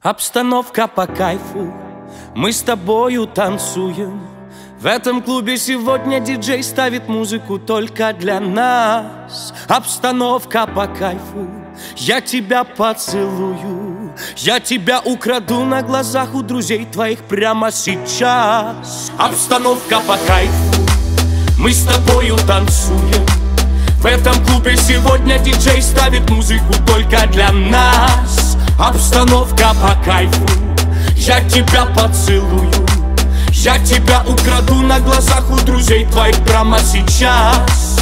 Обстановка по кайфу, мы с тобою танцуем. В этом клубе сегодня диджей ставит музыку только для нас. Обстановка по кайфу, я тебя поцелую, я тебя украду на глазах у друзей твоих прямо сейчас. Обстановка по кайфу, мы с тобою танцуем. В этом клубе сегодня диджей ставит музыку только для нас. Обстановка по кайфу, я тебя поцелую, я тебя украду на глазах у друзей твоих прямо сейчас.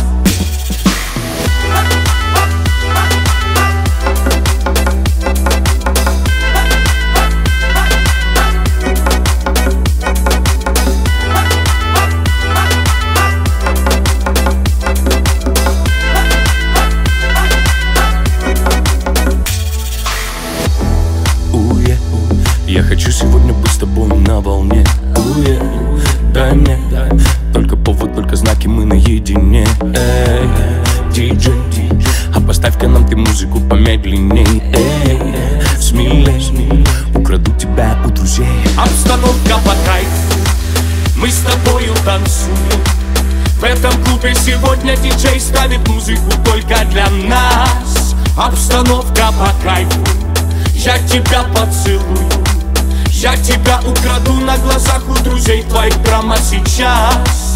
Я хочу сегодня быть с тобой на волне. Дай мне только повод, только знаки, мы наедине. Эй, диджей, а поставь-ка нам ты музыку помедленней. Эй, смелей, украду тебя у друзей. Обстановка по кайфу, мы с тобою танцуем. В этом клубе сегодня диджей ставит музыку только для нас. Обстановка по кайфу, я тебя поцелую, я тебя украду на глазах у друзей твоих прямо сейчас.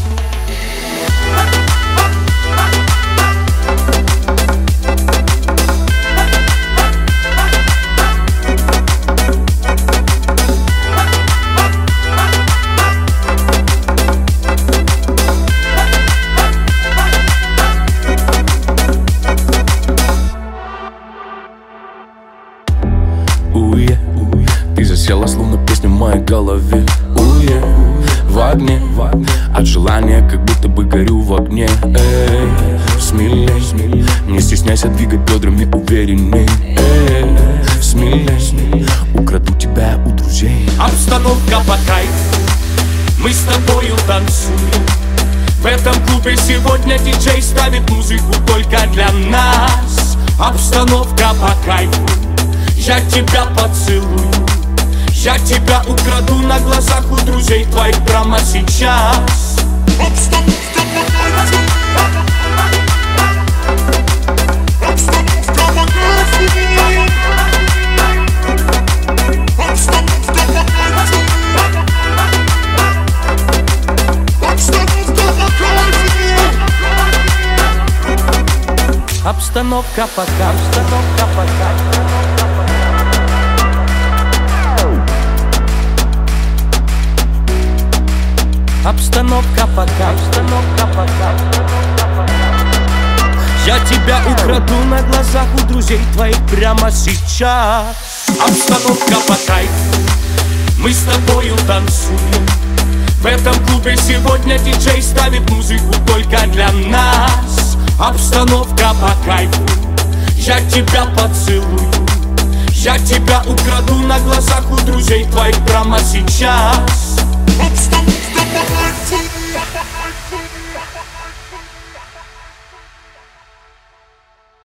Ты засела, словно песня в моей голове. В огне, от желания, как будто бы горю в огне. Эй, смелей, не стесняйся двигать бедрами уверенней. Эй, смелей, украду тебя у друзей. Обстановка по кайфу, мы с тобою танцуем. В этом клубе сегодня диджей ставит музыку только для нас. Обстановка по кайфу, я тебя поцелую, я тебя украду на глазах у друзей твоих прямо сейчас. Обстановка по кайфу, обстановка по кайфу, обстановка по кайфу, обстановка по кайфу. Обстановка по кайфу, обстановка по кайфу. Обстановка по кайфу, я тебя украду на глазах у друзей твоих прямо сейчас. Обстановка по кайфу, мы с тобою танцуем. В этом клубе сегодня диджей ставит музыку только для нас. Обстановка по кайфу, я тебя поцелую, я тебя украду на глазах у друзей твоих прямо сейчас.